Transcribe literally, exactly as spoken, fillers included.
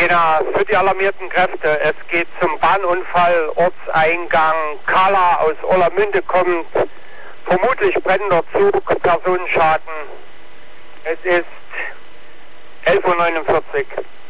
Jena, für die alarmierten Kräfte. Es geht zum Bahnunfall, Ortseingang Kala aus Orlamünde kommt. Vermutlich brennender Zug, Personenschaden. Es ist elf Uhr neunundvierzig.